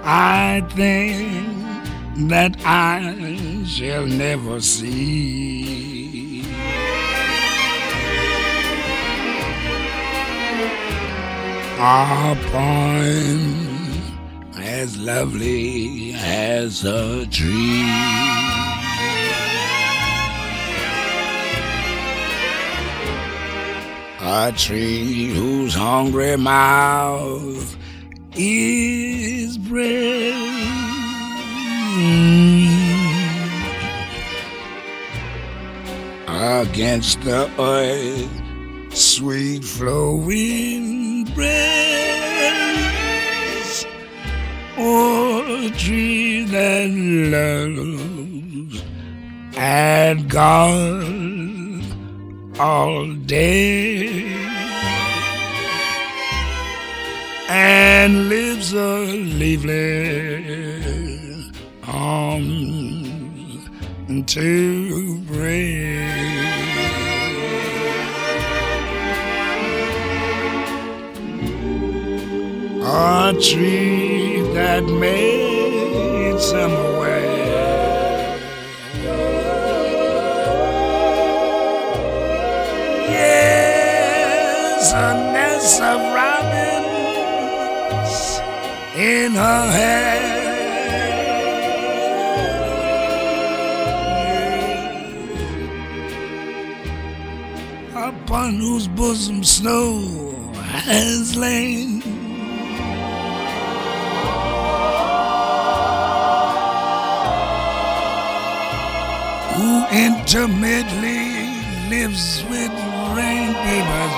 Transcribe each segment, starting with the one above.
I think that I shall never see a poem as lovely as a tree. A tree whose hungry mouth is bread. Against the earth, sweet flowing breast. Oh, a tree that loves and God all day and lives a leafless arms to break. A tree that made somewhere. Yes, a nest of robins in her hair. Upon whose bosom snow has lain. Who intimately lives with rain papers.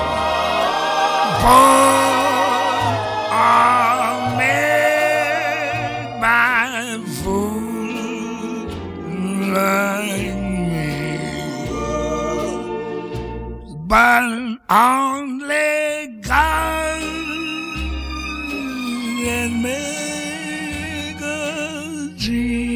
Born are made by fools like me, but only God can make a dream.